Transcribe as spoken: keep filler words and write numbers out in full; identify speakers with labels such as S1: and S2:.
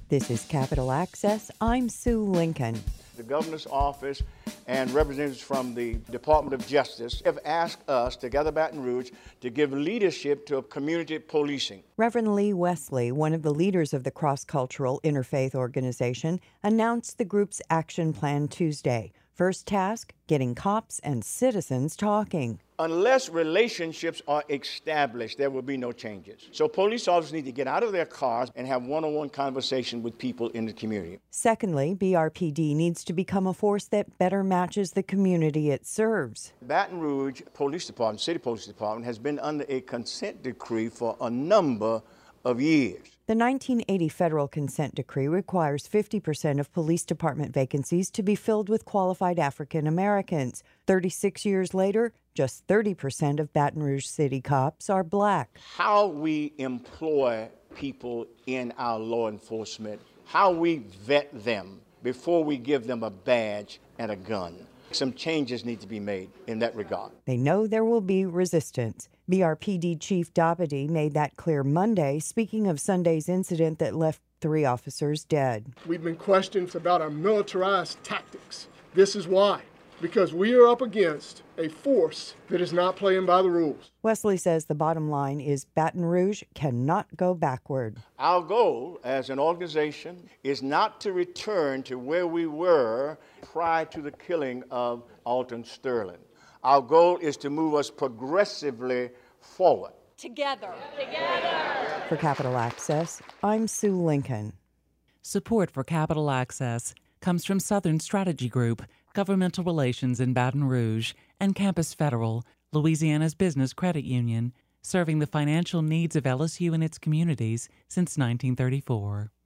S1: This is Capitol Access. I'm Sue Lincoln.
S2: The governor's office and representatives from the Department of Justice have asked us, together Baton Rouge, to give leadership to community policing.
S1: Reverend Lee Wesley, one of the leaders of the cross-cultural interfaith organization, announced the group's action plan Tuesday. First task, getting cops and citizens talking.
S2: Unless relationships are established, there will be no changes. So police officers need to get out of their cars and have one-on-one conversation with people in the community.
S1: Secondly, B R P D needs to become a force that better matches the community it serves.
S2: Baton Rouge Police Department, City Police Department, has been under a consent decree for a number of years.
S1: The nineteen eighty federal consent decree requires fifty percent of police department vacancies to be filled with qualified African Americans. thirty-six years later, just thirty percent of Baton Rouge City cops are black.
S2: How we employ people in our law enforcement, how we vet them before we give them a badge and a gun. Some changes need to be made in that regard.
S1: They know there will be resistance. B R P D Chief Dabadie made that clear Monday, speaking of Sunday's incident that left three officers dead.
S3: We've been questioned about our militarized tactics. This is why. Because we are up against a force that is not playing by the rules.
S1: Wesley says the bottom line is Baton Rouge cannot go backward.
S2: Our goal as an organization is not to return to where we were prior to the killing of Alton Sterling. Our goal is to move us progressively forward.
S4: Together. Together.
S1: For Capitol Access, I'm Sue Lincoln.
S5: Support for Capitol Access comes from Southern Strategy Group, Governmental Relations in Baton Rouge, and Campus Federal, Louisiana's business credit union, serving the financial needs of L S U and its communities since nineteen thirty-four.